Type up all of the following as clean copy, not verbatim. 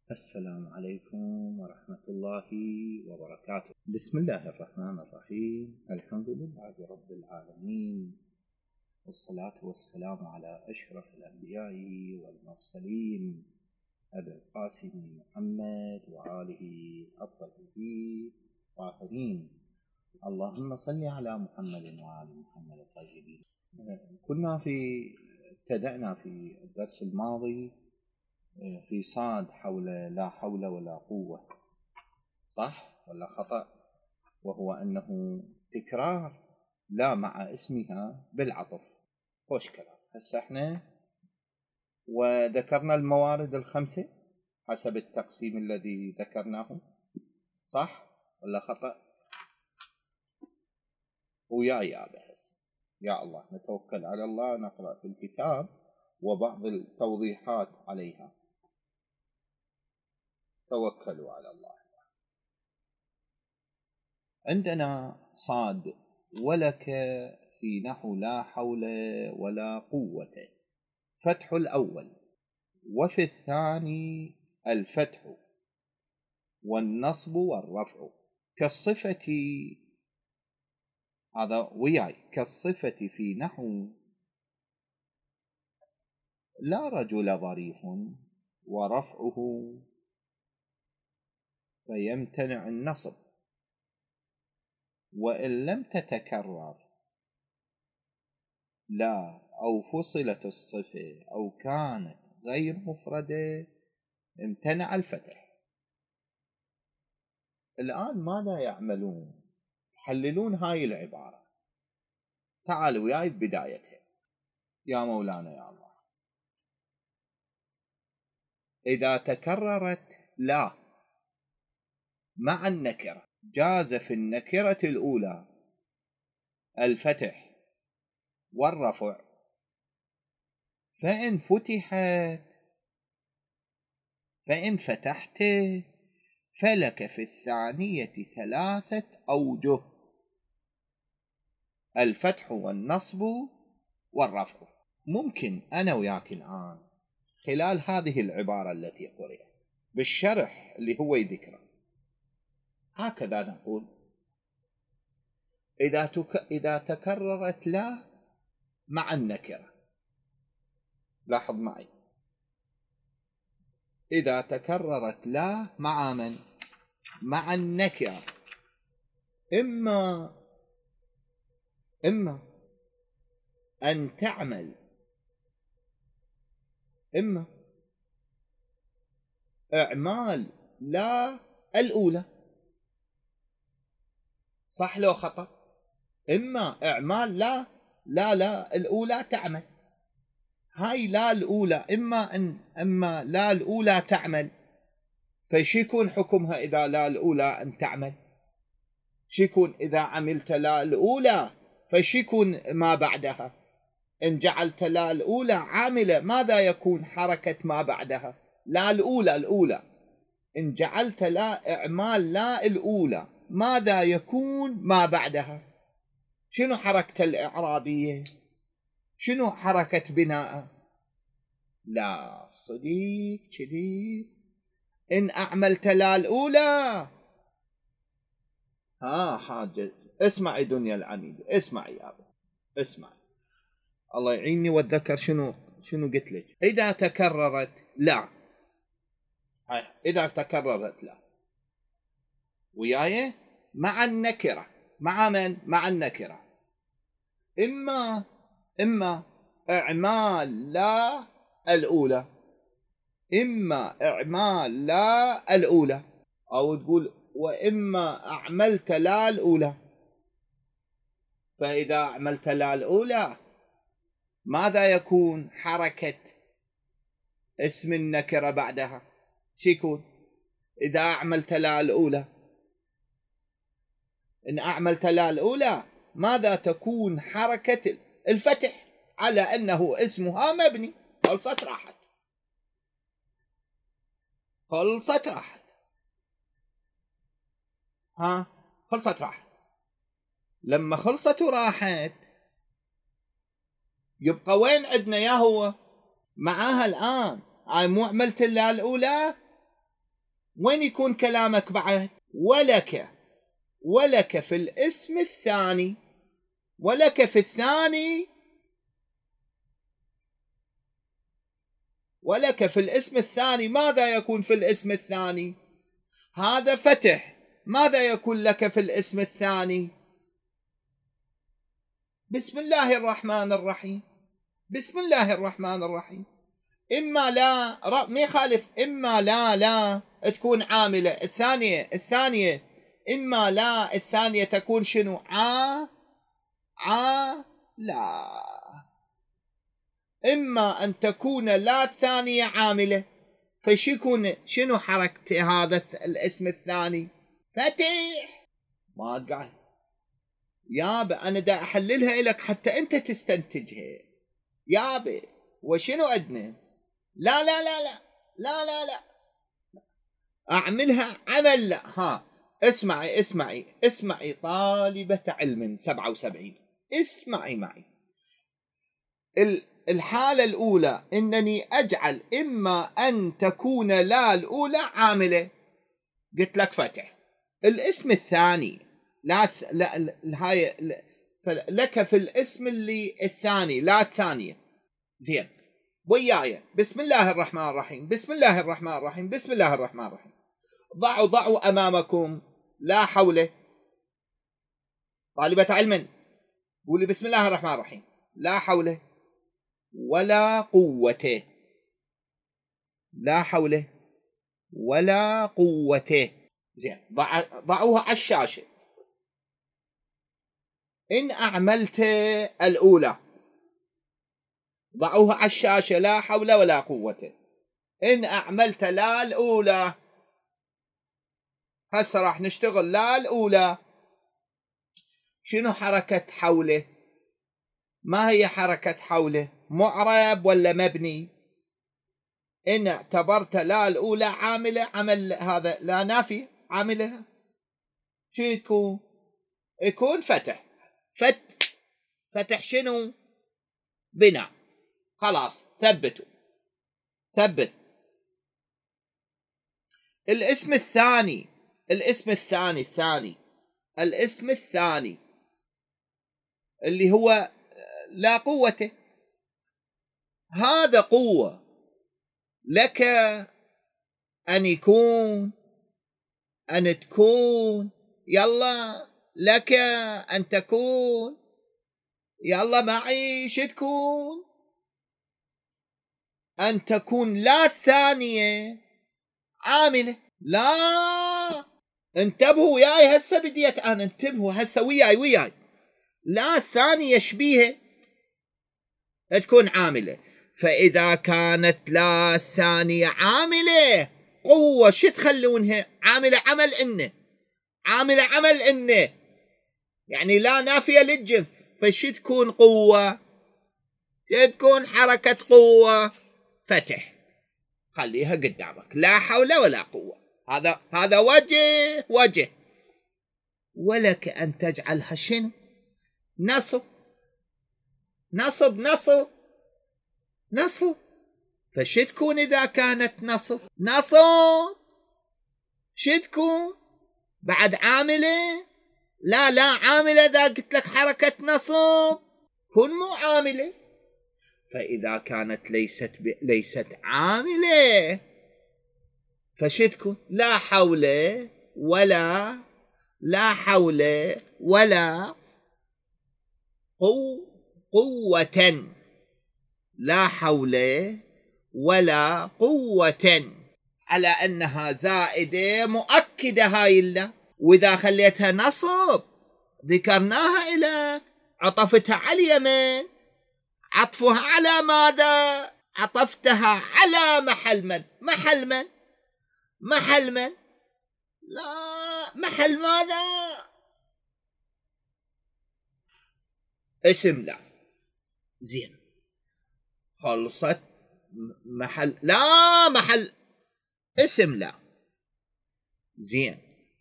السلام عليكم ورحمة الله وبركاته. بسم الله الرحمن الرحيم. الحمد لله رب العالمين، والصلاة والسلام على أشرف الأنبياء والمرسلين أبي القاسم محمد وآله الطيبين الطاهرين. اللهم صل على محمد وآل محمد الطيبين. ابتدأنا في الدرس الماضي في صاد حول لا حول ولا قوة، صح ولا خطأ؟ وهو أنه تكرار لا مع اسمها بالعطف. خوش كلام. هسه احنا وذكرنا الموارد الخمسة حسب التقسيم الذي ذكرناه، صح ولا خطأ؟ وياي هذا هسه يا الله نتوكل على الله، نقرأ في الكتاب وبعض التوضيحات عليها. توكلوا على الله. عندنا صاد ولك في نحو لا حول ولا قوة فتح الأول، وفي الثاني الفتح والنصب والرفع كالصفة. هذا وياي كالصفة في نحو لا رجل ظريف ورفعه فيمتنع النصب، وإن لم تتكرر لا أو فصلت الصفة أو كانت غير مفردة امتنع الفتح. الآن ماذا يعملون؟ يحللون هاي العبارة. تعالوا وياي بدايتها يا مولانا يا الله. إذا تكررت لا مع النكرة جاز في النكرة الأولى الفتح والرفع، فإن فتحت فلك في الثانية 3 أوجه: الفتح والنصب والرفع. ممكن أنا وياك الآن خلال هذه العبارة التي قرأت بالشرح اللي هو يذكره هكذا نقول: إذا تكررت لا مع النكرة، لاحظ معي، إذا تكررت لا مع من؟ مع النكرة، إما أن تعمل إما إعمال لا الأولى، صح لو خطأ؟ إما إعمال لا الأولى تعمل. هاي لا الأولى إما لا الأولى تعمل، فشي يكون حكمها إذا لا الأولى أن تعمل؟ شي يكون إذا عملت لا الأولى فشي يكون ما بعدها؟ إن جعلت لا الأولى عاملة ماذا يكون حركة ما بعدها؟ لا الأولى إن جعلت لا إعمال لا الأولى ماذا يكون ما بعدها؟ شنو حركة الإعرابية؟ شنو حركة بناء؟ لا صديق كذي. إن أعملت لا الأولى حاجة. اسمعي دنيا العنيدة، اسمعي يا أبو، اسمعي الله يعيني واتذكر شنو قلت لك. إذا تكررت لا وياي مع النكرة، مع من؟ مع النكرة، إما إعمال لا الأولى، أو تقول وإما أعملت لا الأولى. فإذا أعملت لا الأولى ماذا يكون حركة اسم النكرة بعدها؟ شو يكون إذا أعملت لا الأولى؟ إن أعملت لا الأولى ماذا تكون حركة الفتح على أنه اسمها مبني؟ خلصت راحت. خلصت راحت. لما خلصت وراحت يبقى وين عندنا يا هو معاها الآن؟ مو عملت لا الأولى وين يكون كلامك بعد؟ ولك. ولك في الاسم الثاني. ولك في الثاني. ولك في الاسم الثاني. ماذا يكون في الاسم الثاني؟ هذا فتح. ماذا يكون لك في الاسم الثاني؟ بسم الله الرحمن الرحيم. بسم الله الرحمن الرحيم. إما لا ما يخالف. إما لا تكون عاملة. الثانية إما لا الثانية تكون شنو؟ لا. إما أن تكون لا الثانية عاملة، فش يكون شنو حركة هذا الاسم الثاني؟ فتح. ما قاعد يابا أنا دا أحللها لك حتى أنت تستنتجها يابا. وشنو أدنى؟ لا لا لا لا لا لا لا أعملها عمل. لا ها اسمعي طالبة علم 77. اسمعي معي. الحالة الأولى أنني أجعل إما أن تكون لا الأولى عاملة، قلت لك فتح. الاسم الثاني لا هاي لك في الاسم اللي الثاني لا الثانية. زين وياي. بسم الله الرحمن الرحيم. بسم الله الرحمن الرحيم. بسم الله الرحمن الرحيم. ضعوا أمامكم لا حول. طالبة علم قولي بسم الله الرحمن الرحيم. لا حول ولا قوة. لا حول ولا قوة. زين ضعوها على الشاشة. إن أعملت الأولى ضعوها على الشاشة. لا حول ولا قوة. إن أعملت لا الأولى. هسه راح نشتغل لا الأولى. شنو حركة حوله؟ ما هي حركة حوله؟ معرب ولا مبني؟ إن اعتبرت لا الأولى عاملة، عمل هذا لا نافي عاملها، شو تكون؟ يكون فتح. فتح شنو؟ بناء. خلاص ثبت. الاسم الثاني اللي هو لا قوة. هذا قوة. لك أن يكون، أن تكون، يلا لك أن تكون، يلا معي شو تكون؟ أن تكون لا الثانية عاملة. لا انتبهوا وياي هسه بديت أنا. انتبهوا هسه وياي. لا الثانية شبيهة تكون عاملة. فإذا كانت لا الثانية عاملة قوة شو تخلونها؟ عاملة عمل إنه يعني لا نافية للجنس. فشو تكون قوة؟ تكون حركة قوة فتح. خليها قدامك. لا حول ولا قوة. هذا وجه. ولك أن تجعلها شنو؟ نصب. فش تكون إذا كانت نصب؟ شو تكون؟ بعد عاملة؟ لا عاملة. إذا قلت لك حركة نصب كن مو عاملة. فإذا كانت ليست عاملة فش تكون؟ لا حول ولا قوة. لا حول ولا قوة. على أنها زائدة مؤكدة هاي الله. وإذا خليتها نصب ذكرناها إلى عطفتها على اليمين. عطفها على ماذا؟ عطفتها على محل من؟ لا محل ماذا؟ اسم لا. زين خلصت. محل اسم لا. زين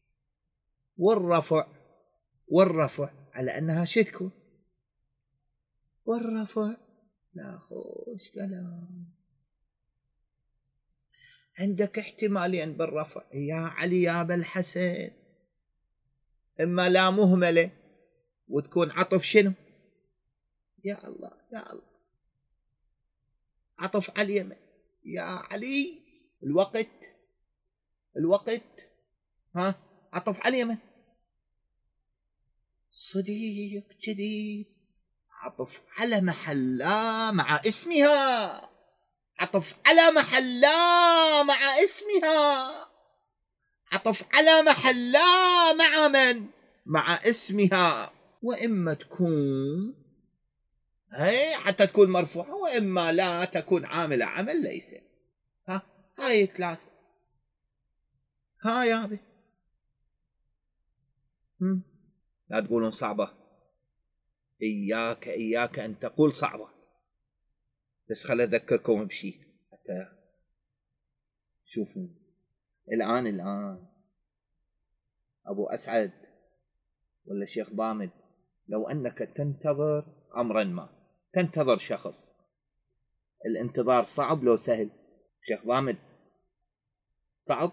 والرفع على أنها شو تكون؟ والرفع لا خوش كلام. عندك احتمالين بالرفع يا علي يا أبا الحسن، إما لا مهملة وتكون عطف شنو؟ يا الله يا الله، عطف على اليمن يا علي، الوقت ها عطف على اليمن. صديق جديد، عطف على محلا مع اسمها، عطف على محلا مع اسمها، عطف على محلا مع من؟ مع اسمها. وإما تكون هي حتى تكون مرفوعة، وإما لا تكون عاملة عمل ليس. هاي ثلاثة. يا أبي لا تقولون صعبة، إياك أن تقول صعبة، بس خل أذكركم بشيء حتى شوفوا. الآن أبو أسعد ولا شيخ ضامن، لو أنك تنتظر أمرا ما، تنتظر شخص، الانتظار صعب لو سهل؟ شيخ ضامن صعب،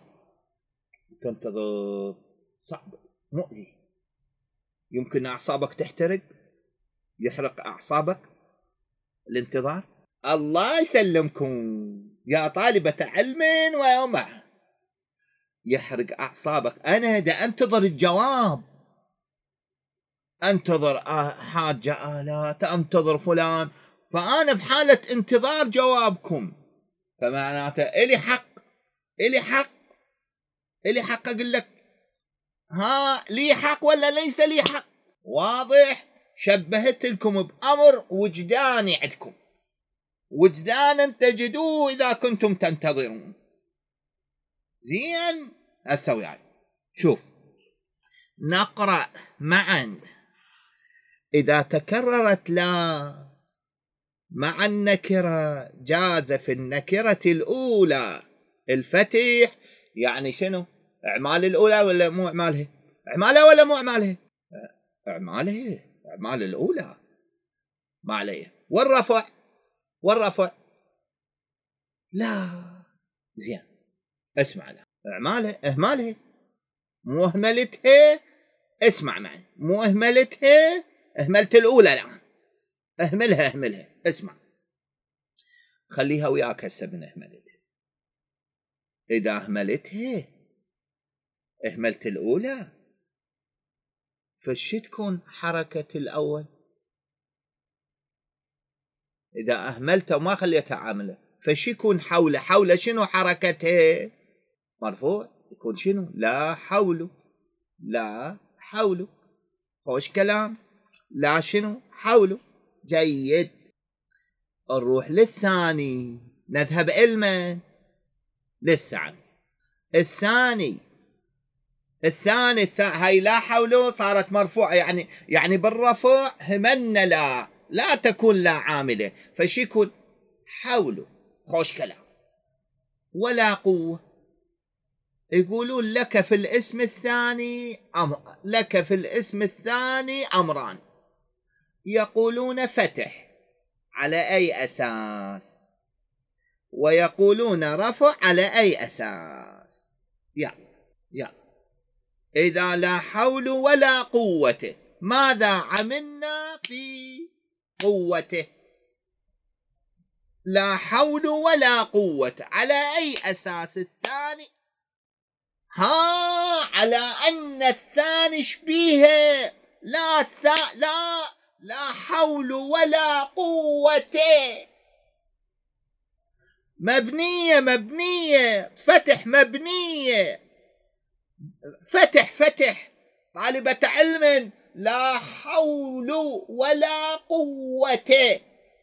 تنتظر صعب، مؤذي، يمكن أعصابك تحترق، يحرق أعصابك الانتظار. الله يسلمكم يا طالبة علم ويومه، يحرق أعصابك. أنا دا أنتظر الجواب، أنتظر حاجة آلات، أنتظر فلان، فأنا بحالة انتظار جوابكم، فمعناته إلي حق أقول لك لي حق ولا ليس لي حق. واضح؟ شبهت لكم بأمر وجداني عندكم، وجدانا تجدوه إذا كنتم تنتظرون. زين أسوي يعني. شوف نقرأ معا. إذا تكررت لا مع النكرة جاز في النكرة الأولى الفتح. يعني شنو؟ أعمال الأولى ولا مو أعمالها؟ أعمالها ولا مو أعمالها؟ أعمالها، أعمال الأولى ما عليه. والرفع لا. زين اسمع لها، أعمالها أهمالها، مو أهملتها. اسمع معي، مو أهملتها، أهملت الأولى الآن، أهملها. اسمع، خليها وياك هسه من أهملتها. إذا أهملتها، أهملت الأولى، فش تكون حركة الأول؟ إذا أهملتها وما خليتها عاملة، فش يكون حول شنو حركتها؟ مرفوع. يكون شنو؟ لا حول. خوش كلام. لا شنو؟ حول. جيد. نروح للثاني، نذهب إلمن للثاني. الثاني هاي لا حول صارت مرفوعة، يعني بالرفع همنا لا تكون لا عاملة، فش يكون؟ حول. خوش كلام. ولا قوة. يقولون لك في الاسم الثاني أمران، يقولون فتح على أي أساس، ويقولون رفع على أي أساس. يا إذا لا حول ولا قوة، ماذا عملنا في قوته؟ لا حول ولا قوة على أي أساس؟ الثاني على أن الثاني شبيهه. لا حول ولا قوة. مبنية فتح، مبنية فتح. طالبة علم، لا حول ولا قوة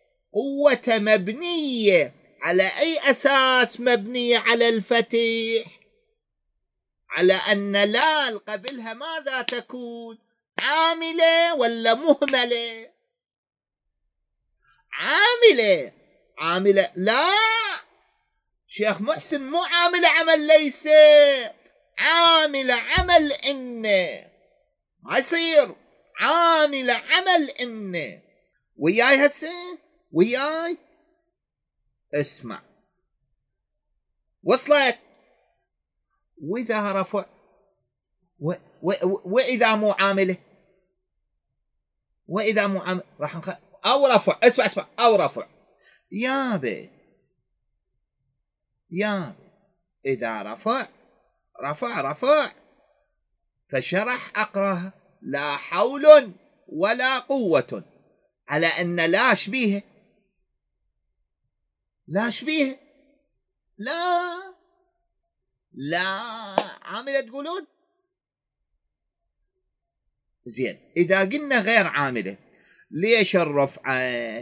مبنية على أي أساس؟ مبنية على الفتح، على أن لا قبلها ماذا تكون؟ عاملة ولا مهملة؟ عاملة. لا شيخ محسن، مو عاملة عمل ليس، عاملة عمل إن، ما يصير عاملة عمل إن. وياي اسمع، وصلت. وإذا رفع وإذا مو عامله، وإذا مو عامل راح أو رفع. اسمع أو رفع يابي إذا رفع فشرح أقراها لا حول ولا قوة، على أن لا شبيه لا عاملة تقولون زين. إذا قلنا غير عاملة ليش الرفعت؟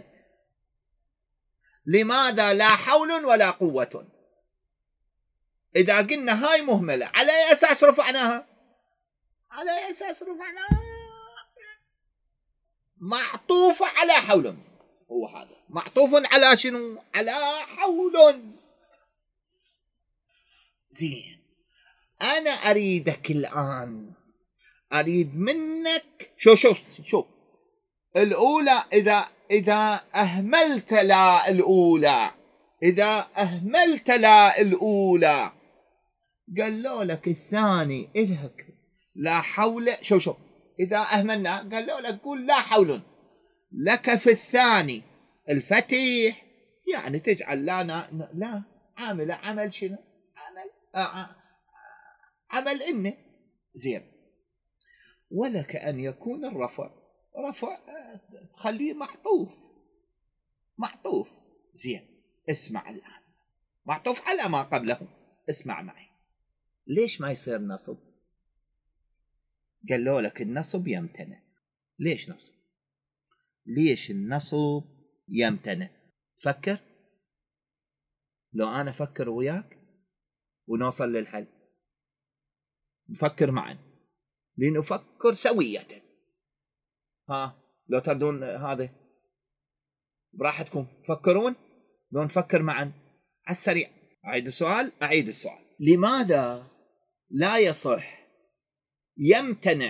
لماذا لا حول ولا قوة؟ إذا قلنا هاي مهملة على أي أساس رفعناها؟ معطوفة على حول. هو هذا معطوف على شنو؟ على حول. زين، أنا أريدك الآن، أريد منك شوف الأولى. إذا أهملت لا الأولى قالوا لك الثاني إلهك لا حول. شوف إذا أهملنا قالوا لك قول لا حول. لك في الثاني الفتح، يعني تجعل لا عامل عمل شنو؟ عمل إنه. زين، ولك أن يكون الرفع خليه معطوف. زين، اسمع الآن، معطوف على ما قبله. اسمع معي، ليش ما يصير نصب؟ قالوا لك النصب يمتنع. ليش النصب يمتنع؟ فكر، لو أنا أفكر وياك ونوصل للحل. نفكر معا، لنفكر سوية. لو تردون هذا براحتكم فكرون، لو نفكر معا على السريع. أعيد السؤال. لماذا لا يصح يمتنع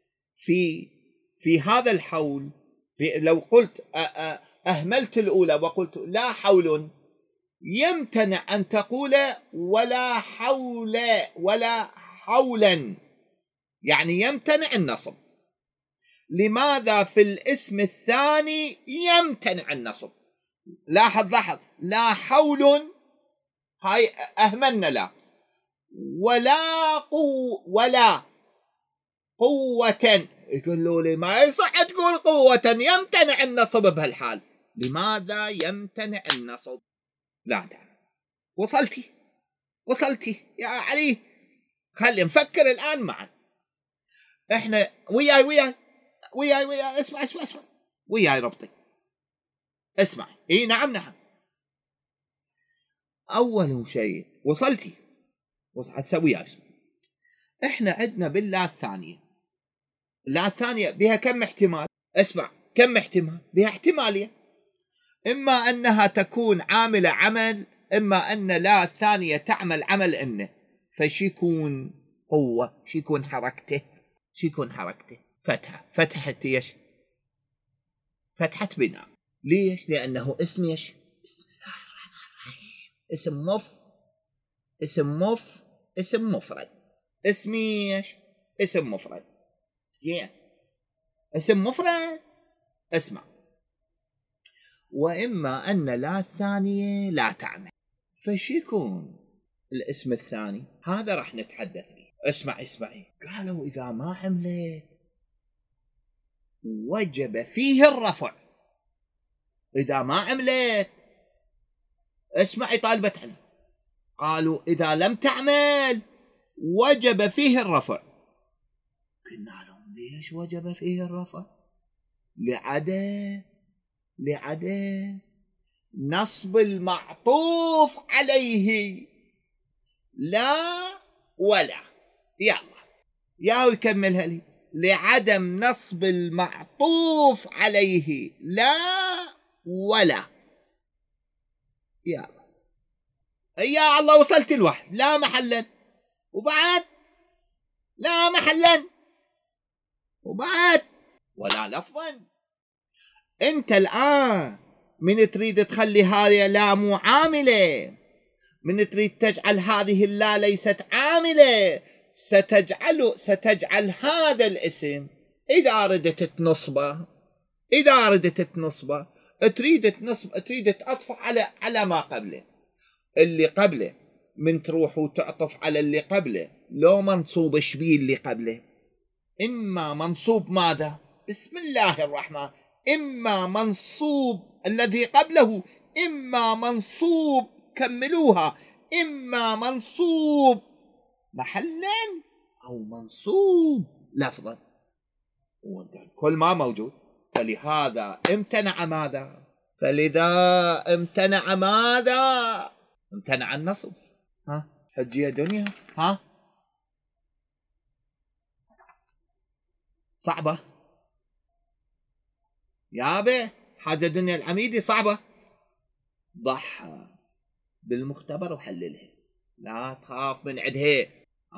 في هذا الحول؟ لو قلت أهملت الأولى وقلت لا حول، يمتنع أن تقول ولا حول ولا حولا، يعني يمتنع النصب. لماذا في الاسم الثاني يمتنع النصب؟ لاحظ لا حول، هاي أهملنا لا، ولا قوة. يقولوا لي ما يصح تقول قوة، يمتنع النصب بهالحال. لماذا يمتنع النصب؟ لا وصلتي يا علي. خلي نفكر الآن معا. احنا وياي اسمع وياي ربطي. اسمع. نعم. أول شيء وصلت تسويها. احنا عندنا بالله الثانية. لا الثانية بها كم احتمال؟ اسمع، كم احتمال؟ بها احتمالية، إما أنها تكون عاملة عمل، إما أن لا الثانية تعمل عمل إنه. فشي يكون قوة، شي يكون حركته فتحة ايش؟ فتحة بناء. ليش؟ لأنه اسم ايش؟ بسم الله الرحمن الرحيم. اسم مفرد. اسمي ايش؟ اسم مفرد. زين، اسم مفرد. اسمع، وإما أن لا الثانية لا تعمل، فش يكون الاسم الثاني؟ هذا راح نتحدث فيه. اسمعي. قالوا إذا ما عملت وجب فيه الرفع. إذا ما عملت، اسمعي طالبة علم، قالوا إذا لم تعمل وجب فيه الرفع. قلنا لهم ليش وجب فيه الرفع؟ لعدم نصب المعطوف عليه لا ولا. يلا يكملها لي. لعدم نصب المعطوف عليه لا ولا. يا الله، وصلت الواحد. لا محلا، وبعد لا محلا، وبعد ولا لفظا. انت الآن من تريد تخلي هذه لا معاملة، من تريد تجعل هذه اللا ليست عاملة ستجعل هذا الاسم إذا أردت تنصبه تريد تعطف على ما قبله. اللي قبله من تروح وتعطف على اللي قبله لو منصوب شبيه اللي قبله، إما منصوب ماذا؟ بسم الله الرحمن، إما منصوب الذي قبله، إما منصوب كملوها، إما منصوب محلا أو منصوب لفظا، كل ما موجود. فلهذا امتنع ماذا؟ امتنع النصب. حجي يا دنيا، صعبة يابا، حاجة دنيا العميدي صعبة. ضحى بالمختبر وحللها، لا تخاف من عدها.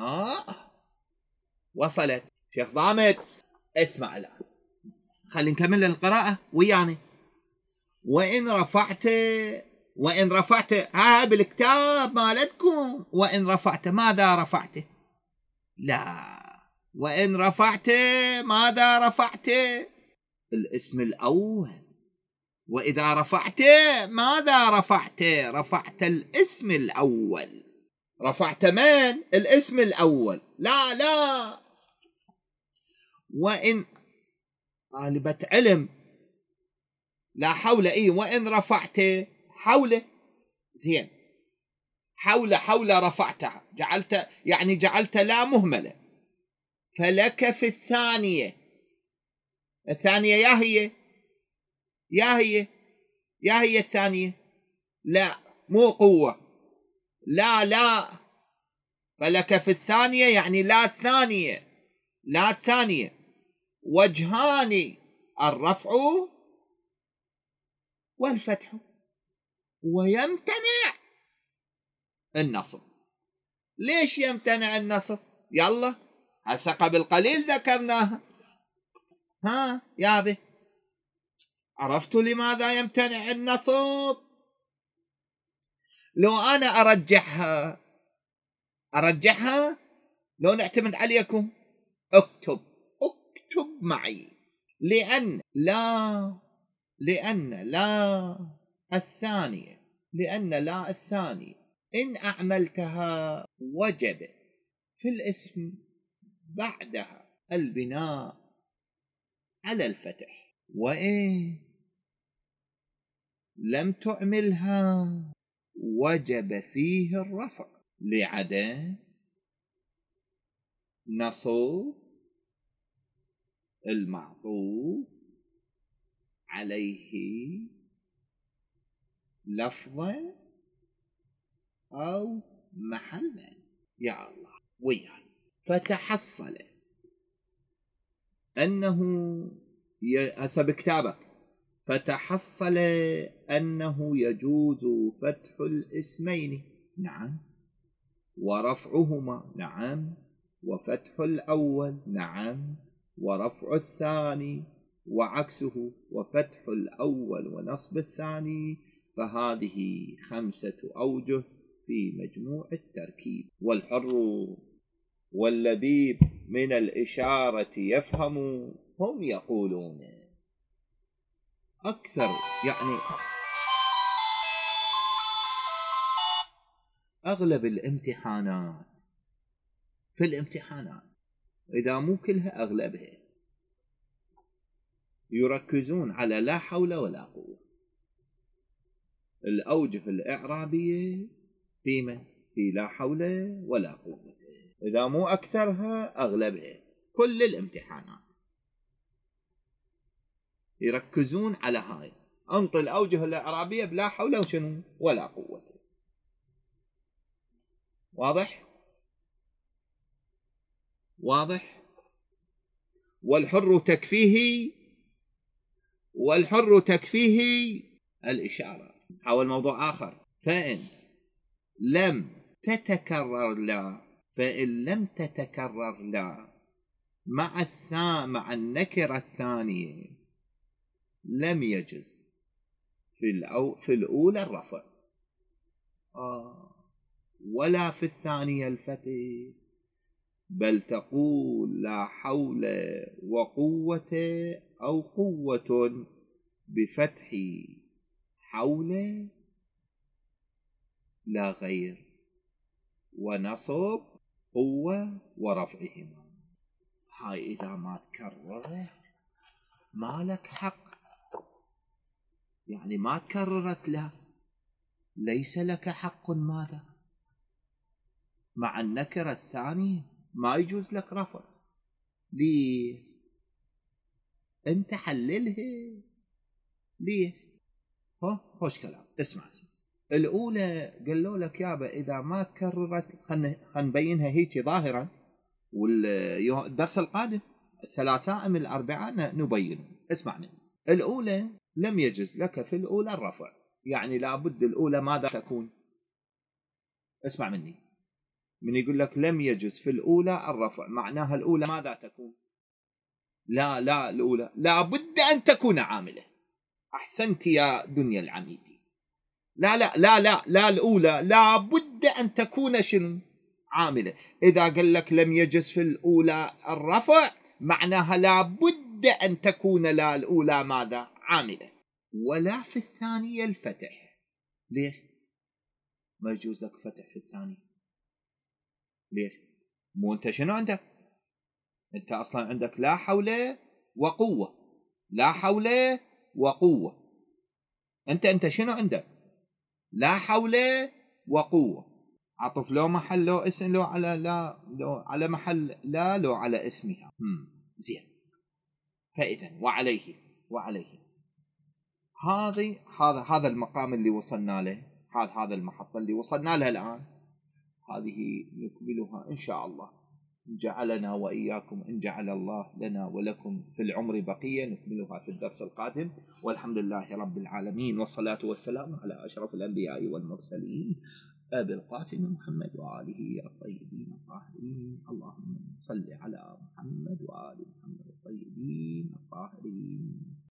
وصلت شيخ ضامد. اسمع الآن، خلينا نكمل القراءة وياني. وإن رفعت بالكتاب مالتكم، وإن رفعت ماذا رفعت؟ لا، وإن رفعت ماذا رفعت؟ الاسم الأول. وإذا رفعت ماذا رفعت؟ رفعت الاسم الأول. رفعت من؟ الاسم الأول. لا وإن طالبة علم، لا حول. وإن رفعت حول، زين، حول رفعتها، جعلت لا مهملة. فلك في الثانية يا هي الثانية، لا مو قوة، لا فلك في الثانية يعني لا الثانية. وجهان، الرفع والفتح، ويمتنع النصب. ليش يمتنع النصب؟ يلا هسه قبل قليل ذكرناها. يابي، عرفتوا لماذا يمتنع النصب؟ لو أنا أرجحها لو نعتمد عليكم، اكتب معي. لأن لا الثانية إن أعملتها وجب في الاسم بعدها البناء على الفتح، وإن لم تعملها وجب فيه الرفع لعدم نصب المعطوف عليه لفظا أو محلا. يا الله وياي. فتحصل أنه حسب كتابك، فتحصل أنه يجوز فتح الاسمين، نعم، ورفعهما، نعم، وفتح الأول، نعم، ورفع الثاني، وعكسه وفتح الأول ونصب الثاني. فهذه 5 أوجه في مجموع التركيب. والحر واللبيب من الإشارة يفهم، هم يقولون أكثر، يعني أغلب الامتحانات، في الامتحانات إذا مو كلها أغلبها، يركزون على لا حول ولا قوة. الأوجه الإعرابية في لا حول ولا قوة، إذا مو أكثرها أغلبها. كل الامتحانات يركزون على هاي، أنطي الأوجه الإعرابية بلا حول وشنو ولا قوة. واضح. والحر تكفيه الإشارة. حول موضوع آخر. فإن لم تتكرر لا مع النكرة الثانية لم يجز في الأولى الرفع. ولا في الثانية الفتح، بل تقول لا حول وقوة أو قوة بفتح حول لا غير، ونصب قوة ورفعهما. هاي إذا ما تكررت ما لك حق، يعني ما تكررت لا ليس لك حق ماذا مع النكرة الثانية ما يجوز لك رفع. ليش؟ انت حللها. ليش؟ خوش كلام. اسمع الأولى قالوا لك يابا إذا ما تكررت خلنا نبينها هيك ظاهرا، والدرس القادم الثلاثاء من الأربعاء نبين. اسمع مني. الأولى لم يجوز لك في الأولى الرفع، يعني لابد الأولى ماذا تكون؟ اسمع مني. من يقول لك لم يجوز في الأولى الرفع معناها الأولى ماذا تكون؟ لا الأولى لابد أن تكون عاملة. أحسنت يا دنيا العميدي. لا الأولى لابد أن تكون شنو؟ عاملة. إذا قال لك لم يجوز في الأولى الرفع معناها لابد أن تكون لا الأولى ماذا؟ عاملة. ولا في الثانية الفتح. ليش؟ ما يجوز لك فتح في الثانية. ليش؟ مو أنت شنو عندك؟ أنت أصلا عندك لا حول وقوة، لا حول وقوة. أنت شنو عندك؟ لا حول وقوة. عطف لو محل لو اسم لو على لا لو على محل لا لو على اسمها. زين. فإذا وعليه هذا المقام اللي وصلنا له، هذا المحطة اللي وصلنا لها الآن، هذه نكملها إن شاء الله إن جعلنا وإياكم، إن جعل الله لنا ولكم في العمر بقية، نكملها في الدرس القادم. والحمد لله رب العالمين، والصلاة والسلام على أشرف الأنبياء والمرسلين أبي القاسم محمد وآله الطيبين الطاهرين. اللهم صل على محمد وآل محمد الطيبين الطاهرين.